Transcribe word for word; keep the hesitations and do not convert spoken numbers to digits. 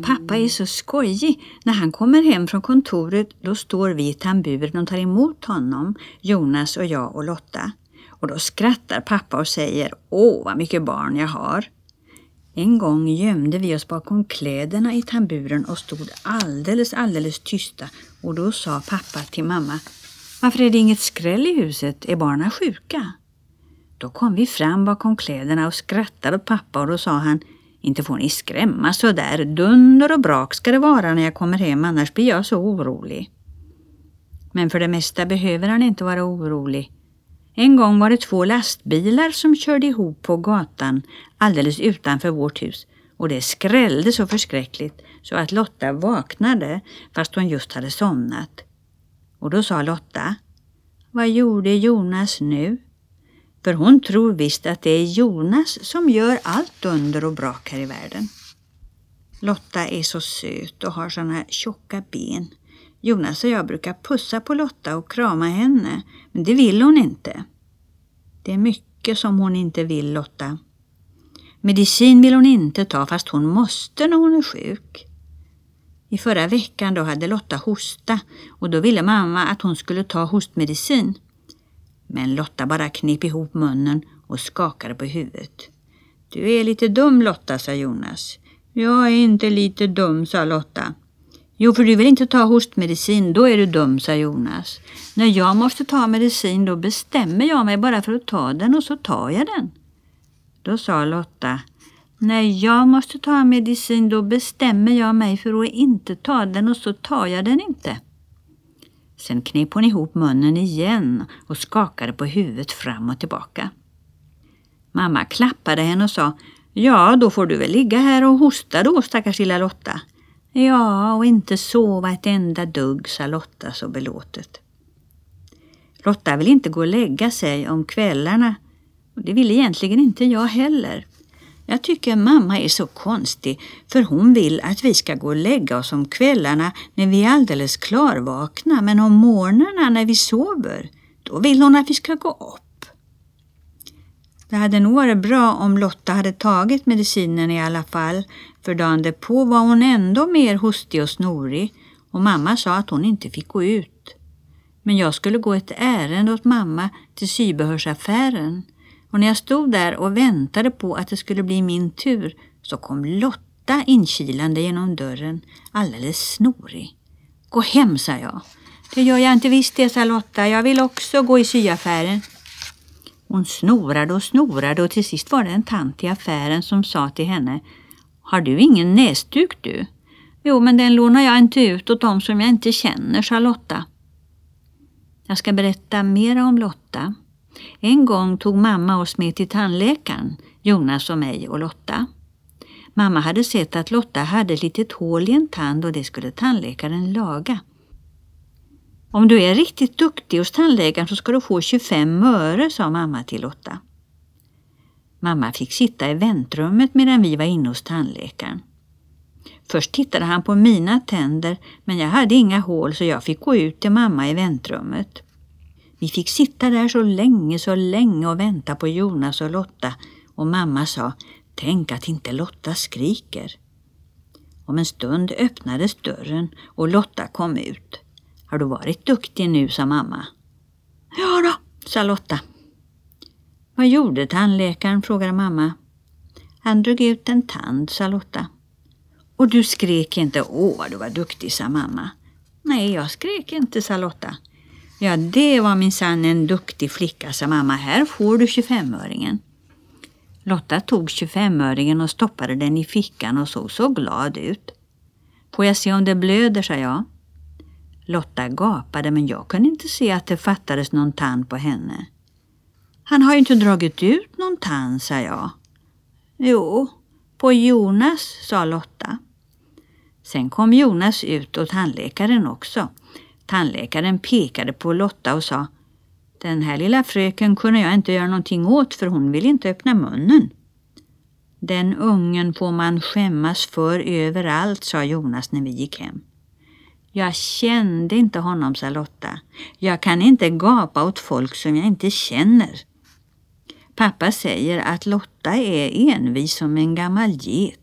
pappa är så skojig. När han kommer hem från kontoret då står vi i tamburen och tar emot honom, Jonas och jag och Lotta. Och då skrattar pappa och säger: åh vad mycket barn jag har. En gång gömde vi oss bakom kläderna i tamburen och stod alldeles, alldeles tysta. Och då sa pappa till mamma: varför är det inget skräll i huset? Är barnen sjuka? Då kom vi fram bakom kläderna och skrattade åt pappa och då sa han: inte får ni skrämma så där. Dunder och brak ska det vara när jag kommer hem, annars blir jag så orolig. Men för det mesta behöver han inte vara orolig. En gång var det två lastbilar som körde ihop på gatan alldeles utanför vårt hus och det skrällde så förskräckligt så att Lotta vaknade fast hon just hade somnat. Och då sa Lotta: vad gjorde Jonas nu? För hon tror visst att det är Jonas som gör allt under och brak här i världen. Lotta är så söt och har såna tjocka ben. Jonas och jag brukar pussa på Lotta och krama henne, men det vill hon inte. Det är mycket som hon inte vill, Lotta. Medicin vill hon inte ta fast hon måste när hon är sjuk. I förra veckan då hade Lotta hosta och då ville mamma att hon skulle ta hostmedicin. Men Lotta bara knep ihop munnen och skakade på huvudet. Du är lite dum, Lotta, sa Jonas. Jag är inte lite dum, sa Lotta. Jo, för du vill inte ta hostmedicin, då är du dum, sa Jonas. När jag måste ta medicin då bestämmer jag mig bara för att ta den och så tar jag den. Då sa Lotta: när jag måste ta medicin då bestämmer jag mig för att inte ta den och så tar jag den inte. Sen knep hon ihop munnen igen och skakade på huvudet fram och tillbaka. Mamma klappade henne och sa: ja, då får du väl ligga här och hosta då, stackars lilla Lotta. Ja, och inte sova ett enda dugg, sa Lotta så belåtet. Lotta vill inte gå och lägga sig om kvällarna och det vill egentligen inte jag heller. Jag tycker mamma är så konstig för hon vill att vi ska gå och lägga oss om kvällarna när vi är alldeles klarvakna, men om morgnarna när vi sover, då vill hon att vi ska gå upp. Det hade nog varit bra om Lotta hade tagit medicinen i alla fall, för dagen därpå var hon ändå mer hostig och snorig och mamma sa att hon inte fick gå ut. Men jag skulle gå ett ärende åt mamma till sybehörsaffären. Och när jag stod där och väntade på att det skulle bli min tur så kom Lotta inkilande genom dörren, alldeles snorig. Gå hem, sa jag. Det gör jag inte visst det, sa Lotta. Jag vill också gå i syaffären. Hon snorade och snorade och till sist var det en tant i affären som sa till henne: har du ingen näsduk du? Jo, men den lånar jag inte ut åt dem som jag inte känner, sa Lotta. Jag ska berätta mer om Lotta. En gång tog mamma oss med till tandläkaren, Jonas och mig och Lotta. Mamma hade sett att Lotta hade ett litet hål i en tand och det skulle tandläkaren laga. Om du är riktigt duktig hos tandläkaren så ska du få tjugofem öre, sa mamma till Lotta. Mamma fick sitta i väntrummet medan vi var inne hos tandläkaren. Först tittade han på mina tänder, men jag hade inga hål så jag fick gå ut till mamma i väntrummet. Vi fick sitta där så länge, så länge och vänta på Jonas och Lotta och mamma sa: tänk att inte Lotta skriker. Om en stund öppnades dörren och Lotta kom ut. Har du varit duktig nu, sa mamma. Ja då, sa Lotta. Vad gjorde tandläkaren, frågade mamma. Han drog ut en tand, sa Lotta. Och du skrek inte: åh, du var duktig, sa mamma. Nej, jag skrek inte, sa Lotta. Ja, det var minsann en duktig flicka, sa mamma. Här får du tjugofemöringen. Lotta tog tjugofemöringen och stoppade den i fickan och såg så glad ut. Får jag se om det blöder, sa jag. Lotta gapade, men jag kunde inte se att det fattades någon tand på henne. Han har ju inte dragit ut någon tand, sa jag. Jo, på Jonas, sa Lotta. Sen kom Jonas ut och tandläkaren också. Tandläkaren pekade på Lotta och sa: den här lilla fröken kunde jag inte göra någonting åt för hon vill inte öppna munnen. Den ungen får man skämmas för överallt, sa Jonas när vi gick hem. Jag kände inte honom, sa Lotta. Jag kan inte gapa åt folk som jag inte känner. Pappa säger att Lotta är envis som en gammal get.